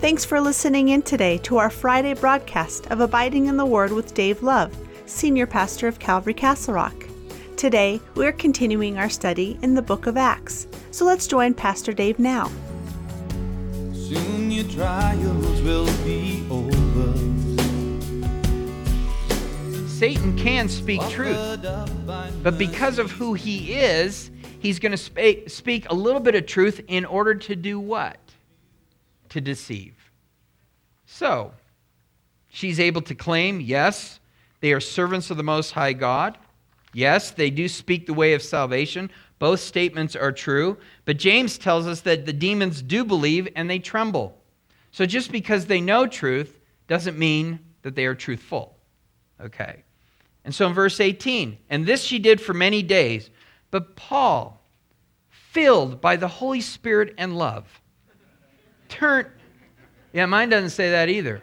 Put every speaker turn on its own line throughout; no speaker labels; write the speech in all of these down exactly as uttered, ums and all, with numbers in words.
Thanks for listening in today to our Friday broadcast of Abiding in the Word with Dave Love, Senior Pastor of Calvary Castle Rock. Today, we're continuing our study in the book of Acts. So let's join Pastor Dave now.
Soon your trials will be over.
Satan can speak truth, but because of who he is, he's going to sp- speak a little bit of truth in order to do what? To deceive. So, she's able to claim, yes, they are servants of the Most High God. Yes, they do speak the way of salvation. Both statements are true. But James tells us that the demons do believe and they tremble. So just because they know truth doesn't mean that they are truthful. Okay. And so in verse eighteen, and this she did for many days, but Paul, filled by the Holy Spirit and love, turned... Yeah, mine doesn't say that either.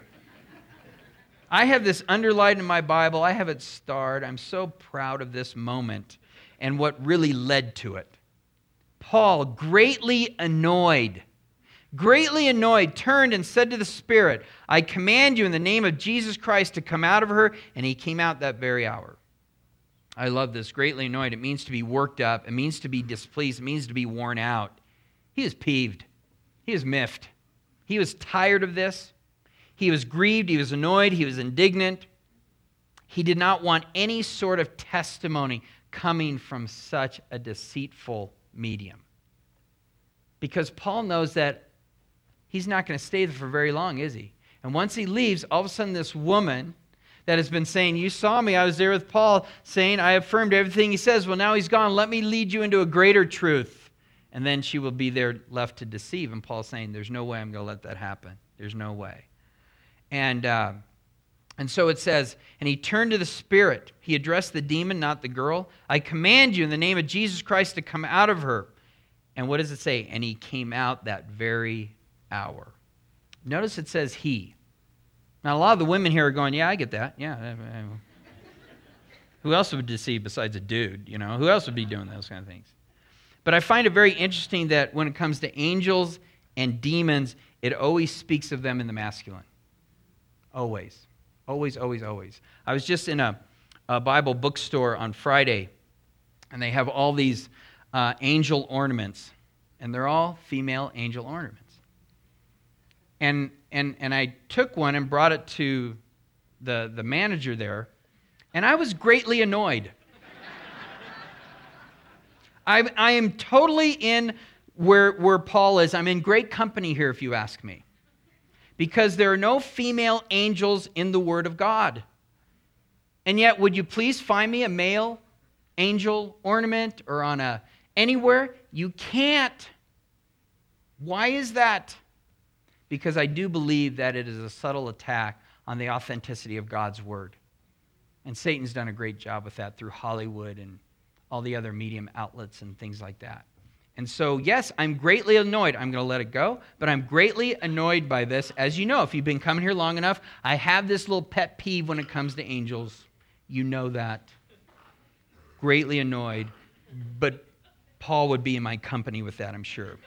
I have this underlined in my Bible. I have it starred. I'm so proud of this moment and what really led to it. Paul, greatly annoyed, greatly annoyed, turned and said to the Spirit, I command you in the name of Jesus Christ to come out of her. And he came out that very hour. I love this, greatly annoyed. It means to be worked up. It means to be displeased. It means to be worn out. He is peeved. He is miffed. He was tired of this. He was grieved. He was annoyed. He was indignant. He did not want any sort of testimony coming from such a deceitful medium. Because Paul knows that he's not going to stay there for very long, is he? And once he leaves, all of a sudden this woman that has been saying, you saw me, I was there with Paul, saying, I affirmed everything he says. Well, now he's gone. Let me lead you into a greater truth. And then she will be there left to deceive. And Paul's saying, there's no way I'm going to let that happen. There's no way. And uh, and so it says, and he turned to the Spirit. He addressed the demon, not the girl. I command you in the name of Jesus Christ to come out of her. And what does it say? And he came out that very hour. Notice it says he. Now, a lot of the women here are going, yeah, I get that. Yeah. Who else would deceive besides a dude? You know, who else would be doing those kind of things? But I find it very interesting that when it comes to angels and demons, it always speaks of them in the masculine. Always. Always, always, always. I was just in a, a Bible bookstore on Friday, and they have all these uh, angel ornaments, and they're all female angel ornaments. And and and I took one and brought it to the, the manager there, and I was greatly annoyed. I, I am totally in where, where Paul is. I'm in great company here, if you ask me. Because there are no female angels in the Word of God. And yet, would you please find me a male angel ornament or on a anywhere? You can't. Why is that? Because I do believe that it is a subtle attack on the authenticity of God's Word. And Satan's done a great job with that through Hollywood and all the other medium outlets and things like that. And so, yes, I'm greatly annoyed. I'm going to let it go, but I'm greatly annoyed by this. As you know, if you've been coming here long enough, I have this little pet peeve when it comes to angels. You know that. Greatly annoyed, but Paul would be in my company with that, I'm sure.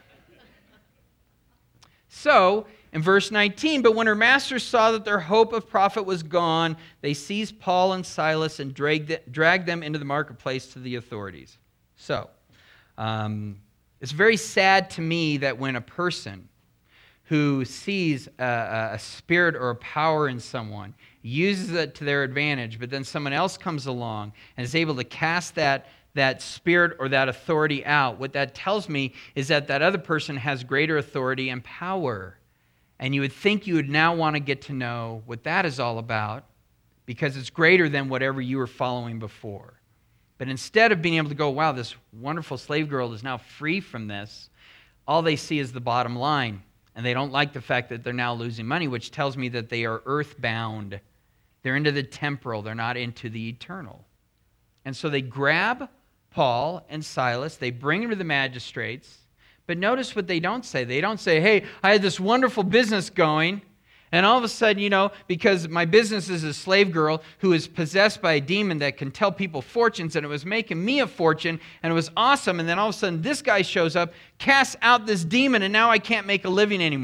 So, in verse nineteen, but when her masters saw that their hope of profit was gone, they seized Paul and Silas and dragged dragged them into the marketplace to the authorities. So, um, it's very sad to me that when a person who sees a, a spirit or a power in someone uses it to their advantage, but then someone else comes along and is able to cast that that spirit or that authority out, what that tells me is that that other person has greater authority and power. And you would think you would now want to get to know what that is all about because it's greater than whatever you were following before. But instead of being able to go, wow, this wonderful slave girl is now free from this, all they see is the bottom line. And they don't like the fact that they're now losing money, which tells me that they are earthbound. They're into the temporal. They're not into the eternal. And so they grab Paul and Silas. They bring them to the magistrates. But notice what they don't say. They don't say, hey, I had this wonderful business going, and all of a sudden, you know, because my business is a slave girl who is possessed by a demon that can tell people fortunes, and it was making me a fortune, and it was awesome, and then all of a sudden this guy shows up, casts out this demon, and now I can't make a living anymore.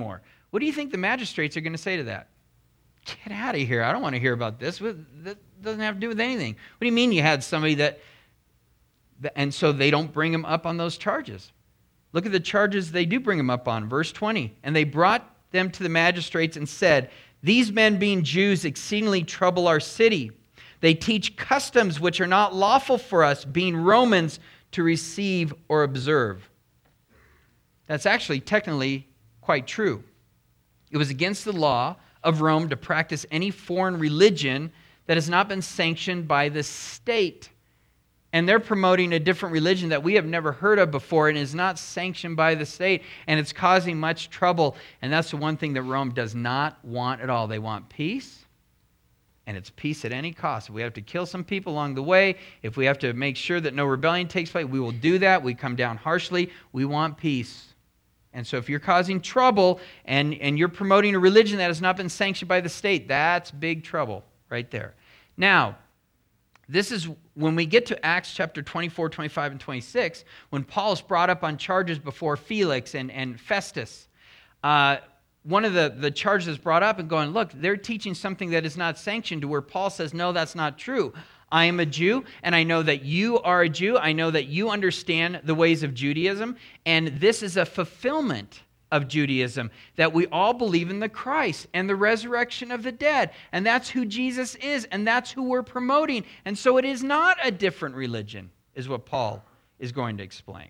What do you think the magistrates are going to say to that? Get out of here. I don't want to hear about this. That doesn't have to do with anything. What do you mean you had somebody that, and so they don't bring him up on those charges? Look at the charges they do bring him up on. Verse twenty, and they brought them to the magistrates and said, these men being Jews exceedingly trouble our city. They teach customs which are not lawful for us, being Romans, to receive or observe. That's actually technically quite true. It was against the law of Rome to practice any foreign religion that has not been sanctioned by the state. And they're promoting a different religion that we have never heard of before and is not sanctioned by the state, and it's causing much trouble. And that's the one thing that Rome does not want at all. They want peace, and it's peace at any cost. If we have to kill some people along the way, if we have to make sure that no rebellion takes place, we will do that. We come down harshly. We want peace. And so if you're causing trouble and, and you're promoting a religion that has not been sanctioned by the state, that's big trouble right there. Now, this is when we get to Acts chapter twenty-four, twenty-five, and twenty-six, when Paul is brought up on charges before Felix and, and Festus. Uh, one of the, the charges is brought up and going, look, they're teaching something that is not sanctioned, to where Paul says, no, that's not true. I am a Jew, and I know that you are a Jew. I know that you understand the ways of Judaism, and this is a fulfillment of Judaism, that we all believe in the Christ and the resurrection of the dead, and that's who Jesus is, and that's who we're promoting. And so it is not a different religion, is what Paul is going to explain.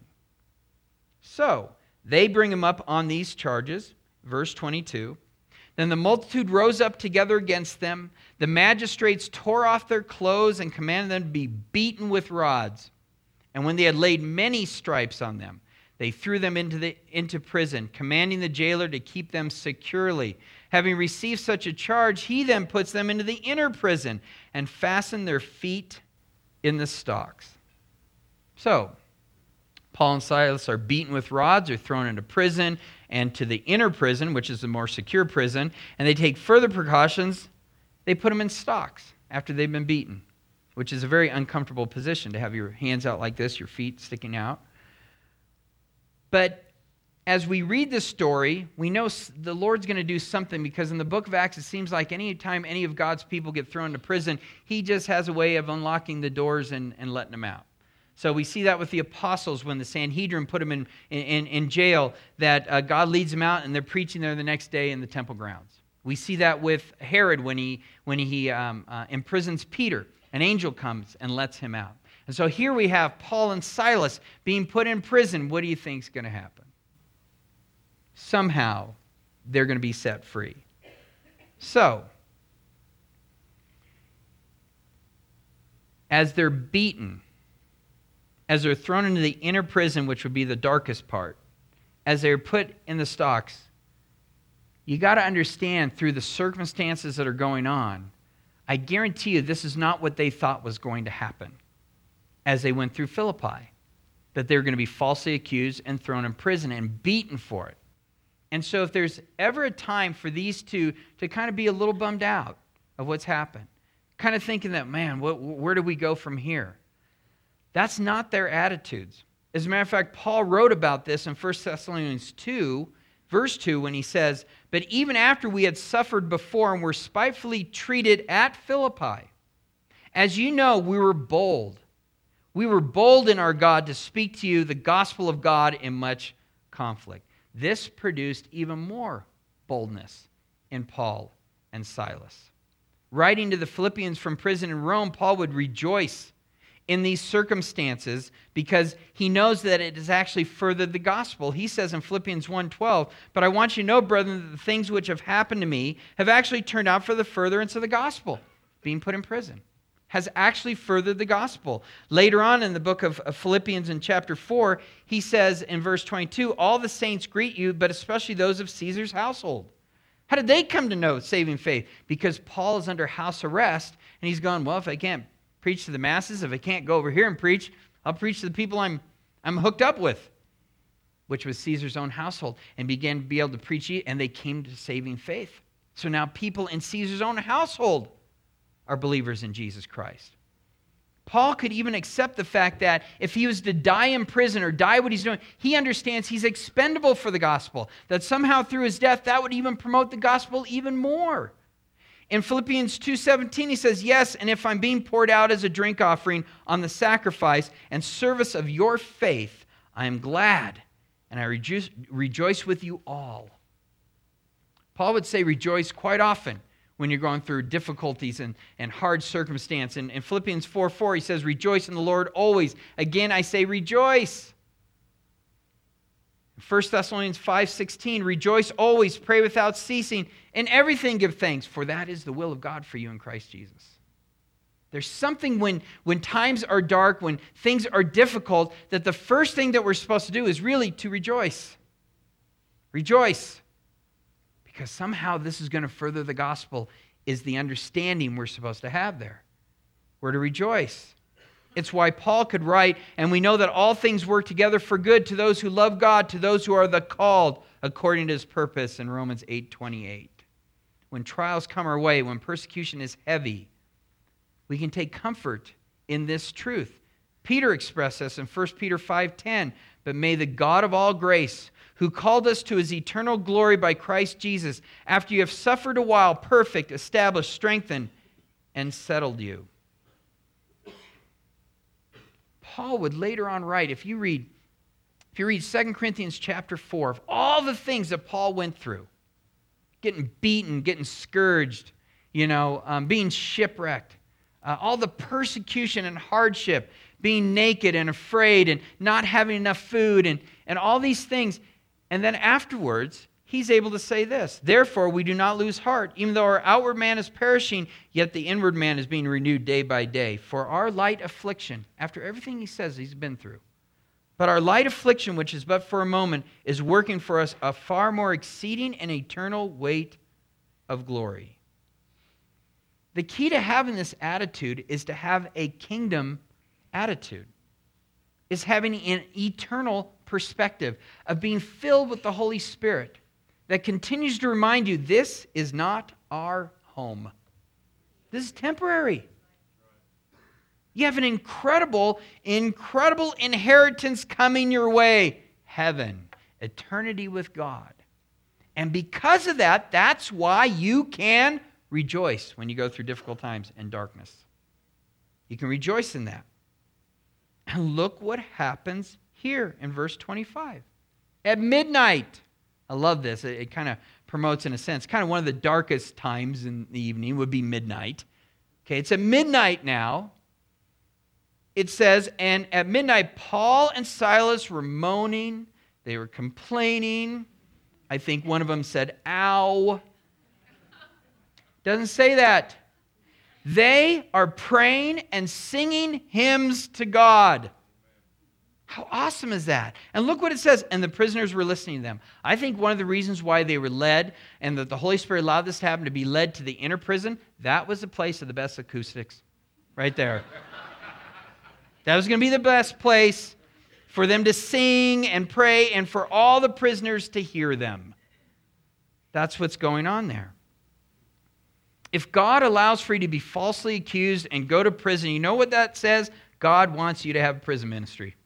So they bring him up on these charges, verse twenty-two. Then the multitude rose up together against them. The magistrates tore off their clothes and commanded them to be beaten with rods. And when they had laid many stripes on them, they threw them into, the, into prison, commanding the jailer to keep them securely. Having received such a charge, he then puts them into the inner prison and fastened their feet in the stocks. So, Paul and Silas are beaten with rods, are thrown into prison, and to the inner prison, which is the more secure prison, and they take further precautions. They put them in stocks after they've been beaten, which is a very uncomfortable position, to have your hands out like this, your feet sticking out. But as we read this story, we know the Lord's going to do something, because in the book of Acts, it seems like any time any of God's people get thrown into prison, he just has a way of unlocking the doors and, and letting them out. So we see that with the apostles when the Sanhedrin put them in, in, in jail, that uh, God leads them out and they're preaching there the next day in the temple grounds. We see that with Herod when he, when he um, uh, imprisons Peter. An angel comes and lets him out. And so here we have Paul and Silas being put in prison. What do you think is going to happen? Somehow they're going to be set free. So, as they're beaten, as they're thrown into the inner prison, which would be the darkest part, as they're put in the stocks, you got to understand, through the circumstances that are going on, I guarantee you this is not what they thought was going to happen as they went through Philippi, that they were going to be falsely accused and thrown in prison and beaten for it. And so if there's ever a time for these two to kind of be a little bummed out of what's happened, kind of thinking that, man, what, where do we go from here? That's not their attitudes. As a matter of fact, Paul wrote about this in First Thessalonians two, verse two, when he says, but even after we had suffered before and were spitefully treated at Philippi, as you know, we were bold. We were bold in our God to speak to you the gospel of God in much conflict. This produced even more boldness in Paul and Silas. Writing to the Philippians from prison in Rome, Paul would rejoice in these circumstances because he knows that it has actually furthered the gospel. He says in Philippians one twelve, but I want you to know, brethren, that the things which have happened to me have actually turned out for the furtherance of the gospel. Being put in prison has actually furthered the gospel. Later on in the book of Philippians in chapter four, he says in verse twenty-two, all the saints greet you, but especially those of Caesar's household. How did they come to know saving faith? Because Paul is under house arrest, and he's gone, well, if I can't preach to the masses, if I can't go over here and preach, I'll preach to the people I'm, I'm hooked up with, which was Caesar's own household, and began to be able to preach, and they came to saving faith. So now people in Caesar's own household are believers in Jesus Christ. Paul could even accept the fact that if he was to die in prison or die what he's doing, he understands he's expendable for the gospel, that somehow through his death, that would even promote the gospel even more. In Philippians two seventeen, he says, yes, and if I'm being poured out as a drink offering on the sacrifice and service of your faith, I am glad, and I rejoice, rejoice with you all. Paul would say rejoice quite often when you're going through difficulties and, and hard circumstance. And in Philippians four four, he says, rejoice in the Lord always. Again, I say rejoice. First Thessalonians five sixteen, rejoice always, pray without ceasing, in everything give thanks, for that is the will of God for you in Christ Jesus. There's something when, when times are dark, when things are difficult, that the first thing that we're supposed to do is really to rejoice. Rejoice. Because somehow this is going to further the gospel, is the understanding we're supposed to have there. We're to rejoice. It's why Paul could write, and we know that all things work together for good to those who love God, to those who are the called according to his purpose in Romans eight twenty-eight. When trials come our way, when persecution is heavy, we can take comfort in this truth. Peter expressed this in First Peter five ten, but may the God of all grace, who called us to his eternal glory by Christ Jesus, after you have suffered a while, perfect, established, strengthened, and settled you. Paul would later on write, if you read, if you read Second Corinthians chapter four, of all the things that Paul went through, getting beaten, getting scourged, you know, um, being shipwrecked, uh, all the persecution and hardship, being naked and afraid and not having enough food and, and all these things. And then afterwards, he's able to say this, therefore we do not lose heart, even though our outward man is perishing, yet the inward man is being renewed day by day. For our light affliction, after everything he says he's been through, but our light affliction, which is but for a moment, is working for us a far more exceeding and eternal weight of glory. The key to having this attitude is to have a kingdom attitude, is having an eternal perspective of being filled with the Holy Spirit that continues to remind you this is not our home. This is temporary. You have an incredible, incredible inheritance coming your way. Heaven, eternity with God. And because of that, that's why you can rejoice when you go through difficult times and darkness. You can rejoice in that. And look what happens here in verse twenty-five. At midnight, I love this. It, it kind of promotes, in a sense, kind of one of the darkest times in the evening would be midnight. Okay, it's at midnight now. It says, and at midnight, Paul and Silas were moaning. They were complaining. I think one of them said, ow. Doesn't say that. They are praying and singing hymns to God. How awesome is that? And look what it says. And the prisoners were listening to them. I think one of the reasons why they were led and that the Holy Spirit allowed this to happen, to be led to the inner prison, that was the place of the best acoustics. Right there. That was going to be the best place for them to sing and pray and for all the prisoners to hear them. That's what's going on there. If God allows for you to be falsely accused and go to prison, you know what that says? God wants you to have a prison ministry.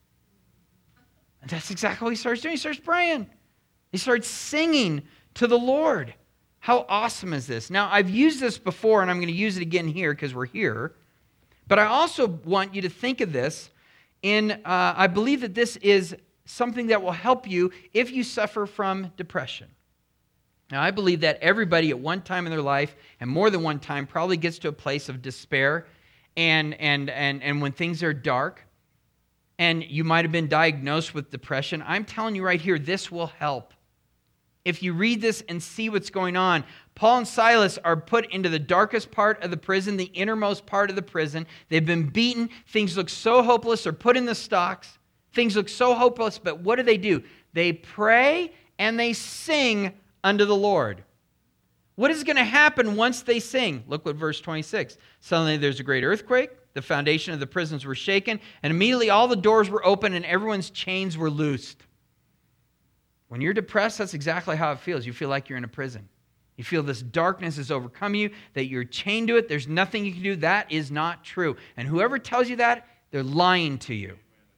And that's exactly what he starts doing. He starts praying. He starts singing to the Lord. How awesome is this? Now, I've used this before, and I'm going to use it again here because we're here. But I also want you to think of this in, uh, I believe that this is something that will help you if you suffer from depression. Now, I believe that everybody at one time in their life, and more than one time, probably gets to a place of despair, and and and and when things are dark, and you might have been diagnosed with depression. I'm telling you right here, this will help. If you read this and see what's going on, Paul and Silas are put into the darkest part of the prison, the innermost part of the prison. They've been beaten. Things look so hopeless. They're put in the stocks. Things look so hopeless, but what do they do? They pray and they sing unto the Lord. What is going to happen once they sing? Look what verse twenty-six. Suddenly there's a great earthquake. The foundation of the prisons were shaken, and immediately all the doors were open and everyone's chains were loosed. When you're depressed, that's exactly how it feels. You feel like you're in a prison. You feel this darkness has overcome you, that you're chained to it, there's nothing you can do. That is not true. And whoever tells you that, they're lying to you.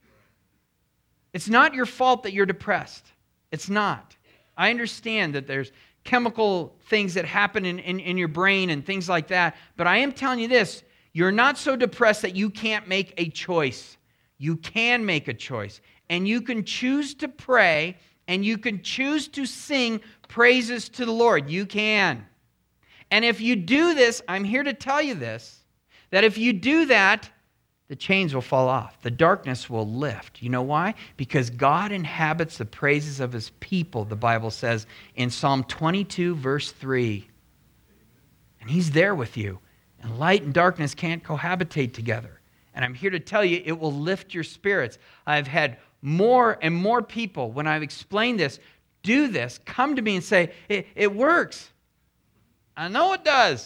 It's not your fault that you're depressed. It's not. I understand that there's chemical things that happen in, in, in your brain and things like that, but I am telling you this, you're not so depressed that you can't make a choice. You can make a choice. And you can choose to pray, and you can choose to sing praises to the Lord. You can. And if you do this, I'm here to tell you this, that if you do that, the chains will fall off. The darkness will lift. You know why? Because God inhabits the praises of His people, the Bible says in Psalm twenty-two, verse three. And He's there with you. And light and darkness can't cohabitate together. And I'm here to tell you, it will lift your spirits. I've had more and more people, when I've explained this, do this, come to me and say, it, it works. I know it does.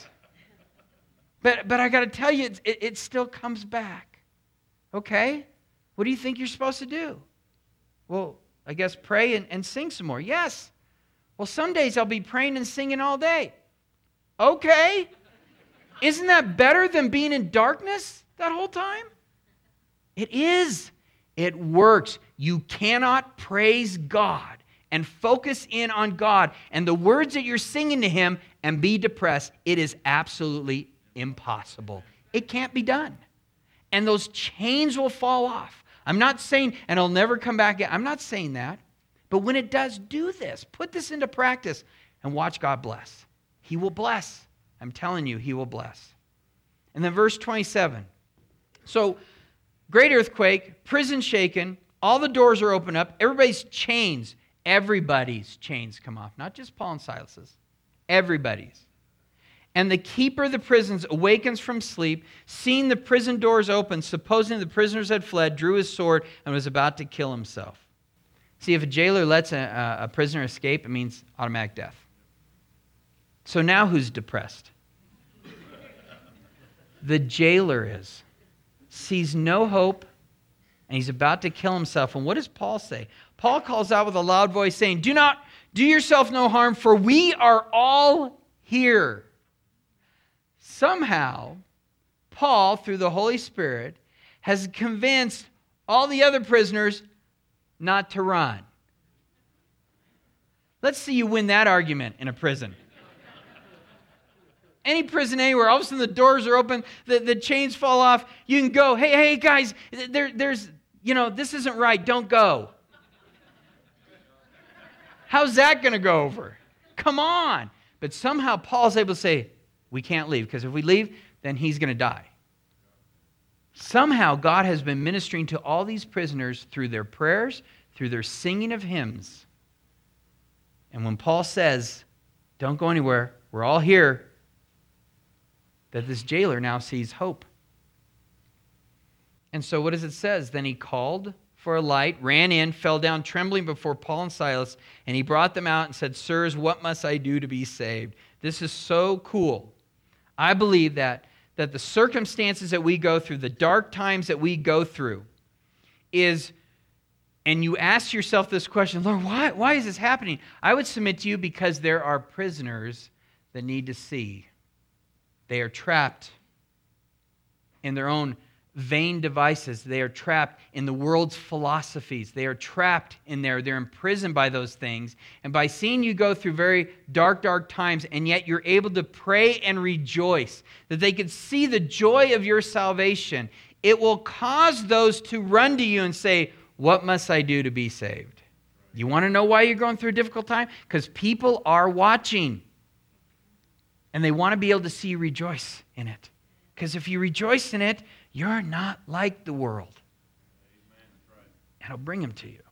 But, but I got to tell you, it, it, it still comes back. Okay? What do you think you're supposed to do? Well, I guess pray and, and sing some more. Yes. Well, some days I'll be praying and singing all day. Okay. Isn't that better than being in darkness that whole time? It is. It works. You cannot praise God and focus in on God and the words that you're singing to Him and be depressed. It is absolutely impossible. It can't be done. And those chains will fall off. I'm not saying, and it'll never come back again. I'm not saying that. But when it does, do this. Put this into practice and watch God bless. He will bless. I'm telling you, He will bless. And then verse twenty-seven. So, great earthquake, prison shaken, all the doors are open up, everybody's chains, everybody's chains come off. Not just Paul and Silas's, everybody's. And the keeper of the prisons awakens from sleep, seeing the prison doors open, supposing the prisoners had fled, drew his sword, and was about to kill himself. See, if a jailer lets a, a prisoner escape, it means automatic death. So now who's depressed? The jailer is. Sees no hope, and he's about to kill himself. And what does Paul say? Paul calls out with a loud voice saying, "Do not do yourself no harm, for we are all here." Somehow, Paul, through the Holy Spirit, has convinced all the other prisoners not to run. Let's see you win that argument in a prison. Any prison anywhere, all of a sudden the doors are open, the, the chains fall off, you can go, hey, hey, guys, there, there's, you know, this isn't right, don't go. How's that going to go over? Come on. But somehow Paul's able to say, we can't leave, because if we leave, then he's going to die. Somehow God has been ministering to all these prisoners through their prayers, through their singing of hymns. And when Paul says, don't go anywhere, we're all here, that this jailer now sees hope. And so what does it says? Then he called for a light, ran in, fell down trembling before Paul and Silas, and he brought them out and said, "Sirs, what must I do to be saved?" This is so cool. I believe that, that the circumstances that we go through, the dark times that we go through, is, and you ask yourself this question, Lord, why, why is this happening? I would submit to you because there are prisoners that need to see. They are trapped in their own vain devices. They are trapped in the world's philosophies. They are trapped in there. They're imprisoned by those things. And by seeing you go through very dark, dark times, and yet you're able to pray and rejoice, that they could see the joy of your salvation, it will cause those to run to you and say, what must I do to be saved? You want to know why you're going through a difficult time? Because people are watching. And they want to be able to see you rejoice in it. Because if you rejoice in it, you're not like the world. And it'll bring them to you.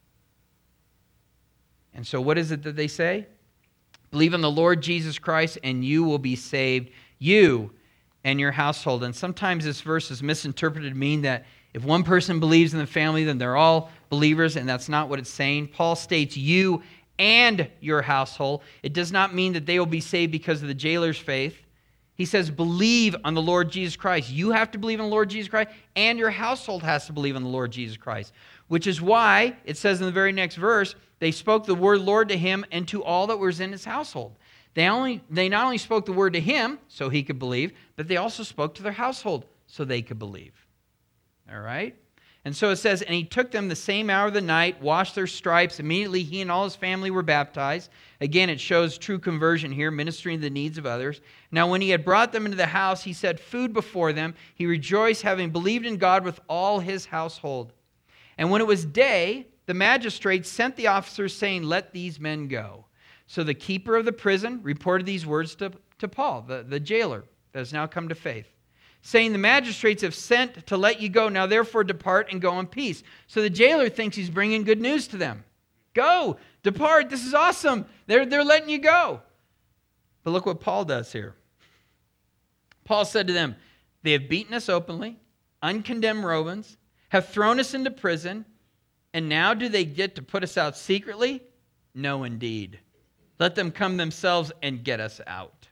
And so what is it that they say? Believe in the Lord Jesus Christ and you will be saved, you and your household. And sometimes this verse is misinterpreted to mean that if one person believes in the family, then they're all believers, and that's not what it's saying. Paul states you and your household. It does not mean that they will be saved because of the jailer's faith. He says, believe on the Lord Jesus Christ. You have to believe in the Lord Jesus Christ, and your household has to believe in the Lord Jesus Christ. Which is why, it says in the very next verse, they spoke the word Lord to him and to all that was in his household. They only they not only spoke the word to him so he could believe, but they also spoke to their household so they could believe. All right? And so it says, and he took them the same hour of the night, washed their stripes. Immediately he and all his family were baptized. Again, it shows true conversion here, ministering to the needs of others. Now when he had brought them into the house, he set food before them. He rejoiced, having believed in God with all his household. And when it was day, the magistrates sent the officers, saying, let these men go. So the keeper of the prison reported these words to, to Paul, the, the jailer that has now come to faith, saying, the magistrates have sent to let you go. Now therefore depart and go in peace. So the jailer thinks he's bringing good news to them. Go, depart, this is awesome. They're, they're letting you go. But look what Paul does here. Paul said to them, they have beaten us openly, uncondemned Romans, have thrown us into prison, and now do they get to put us out secretly? No, indeed. Let them come themselves and get us out.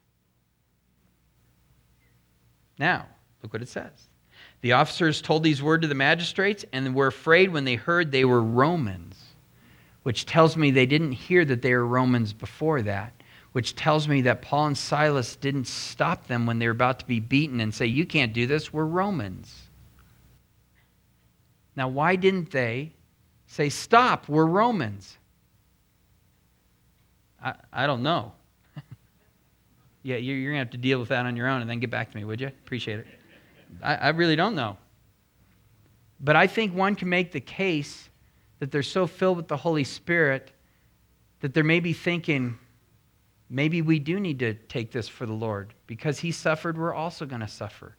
Now, look what it says. The officers told these words to the magistrates and were afraid when they heard they were Romans, which tells me they didn't hear that they were Romans before that, which tells me that Paul and Silas didn't stop them when they were about to be beaten and say, you can't do this, we're Romans. Now, why didn't they say, stop, we're Romans? I, I don't know. Yeah, you're, you're going to have to deal with that on your own and then get back to me, would you? Appreciate it. I, I really don't know. But I think one can make the case that they're so filled with the Holy Spirit that they're maybe thinking, maybe we do need to take this for the Lord. Because he suffered, we're also going to suffer.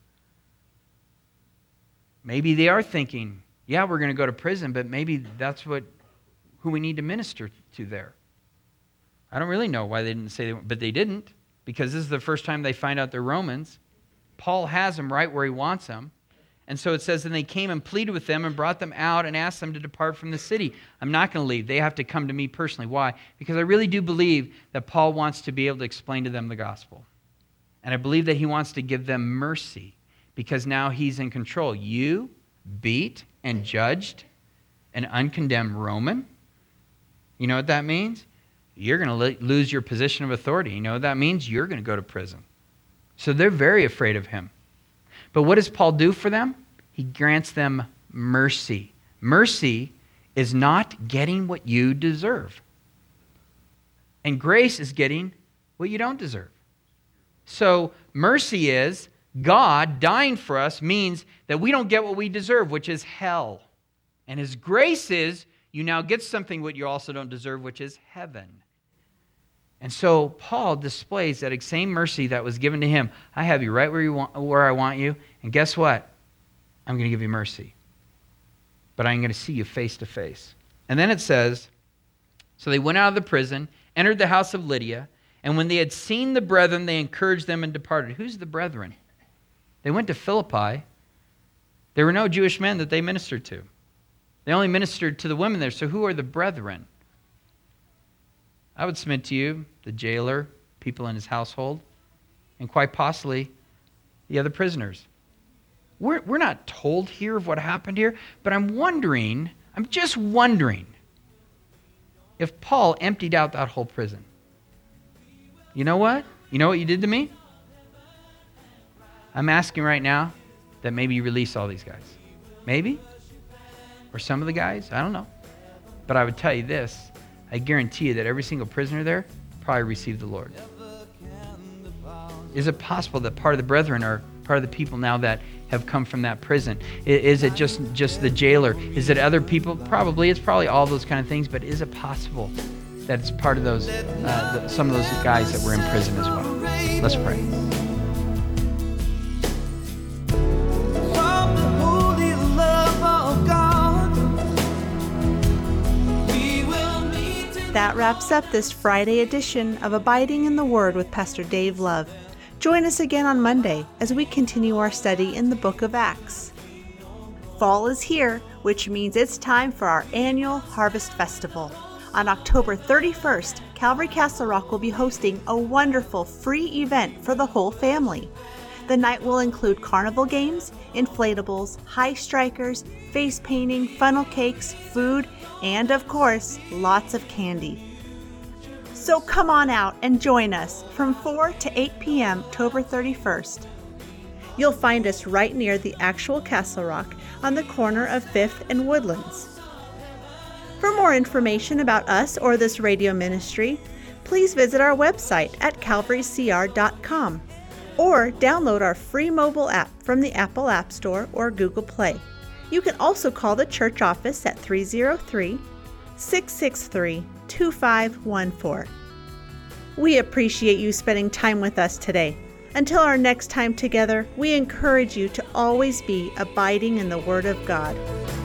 Maybe they are thinking, yeah, we're going to go to prison, but maybe that's what who we need to minister to there. I don't really know why they didn't say that, but they didn't, because this is the first time they find out they're Romans. Paul has them right where he wants them. And so it says, and they came and pleaded with them and brought them out and asked them to depart from the city. I'm not going to leave. They have to come to me personally. Why? Because I really do believe that Paul wants to be able to explain to them the gospel. And I believe that he wants to give them mercy because now he's in control. You beat and judged an uncondemned Roman. You know what that means? You're going to lose your position of authority. You know what that means? You're going to go to prison. So they're very afraid of him. But what does Paul do for them? He grants them mercy. Mercy is not getting what you deserve. And grace is getting what you don't deserve. So mercy is God dying for us means that we don't get what we deserve, which is hell. And his grace is you now get something what you also don't deserve, which is heaven. And so Paul displays that same mercy that was given to him. I have you right where you want, where I want you, and guess what? I'm going to give you mercy. But I'm going to see you face to face. And then it says, so they went out of the prison, entered the house of Lydia, and when they had seen the brethren, they encouraged them and departed. Who's the brethren? They went to Philippi. There were no Jewish men that they ministered to. They only ministered to the women there. So who are the brethren? I would submit to you, the jailer, people in his household, and quite possibly the other prisoners. We're, we're not told here of what happened here, but I'm wondering, I'm just wondering if Paul emptied out that whole prison. You know what? You know what you did to me? I'm asking right now that maybe you release all these guys. Maybe? Or some of the guys? I don't know. But I would tell you this. I guarantee you that every single prisoner there probably received the Lord. Is it possible that part of the brethren are part of the people now that have come from that prison? Is it just, just the jailer? Is it other people? Probably. It's probably all those kind of things. But is it possible that it's part of those, uh, the, some of those guys that were in prison as well? Let's pray.
That wraps up this Friday edition of Abiding in the Word with Pastor Dave Love. Join us again on Monday as we continue our study in the book of Acts. Fall is here, which means it's time for our annual Harvest Festival. On October thirty-first, Calvary Castle Rock will be hosting a wonderful free event for the whole family. The night will include carnival games, inflatables, high strikers, face painting, funnel cakes, food, and of course, lots of candy. So come on out and join us from four to eight p.m. October thirty-first. You'll find us right near the actual Castle Rock on the corner of fifth and Woodlands. For more information about us or this radio ministry, please visit our website at calvary c r dot com or download our free mobile app from the Apple App Store or Google Play. You can also call the church office at three oh three, six six three, two five one four. We appreciate you spending time with us today. Until our next time together, we encourage you to always be abiding in the Word of God.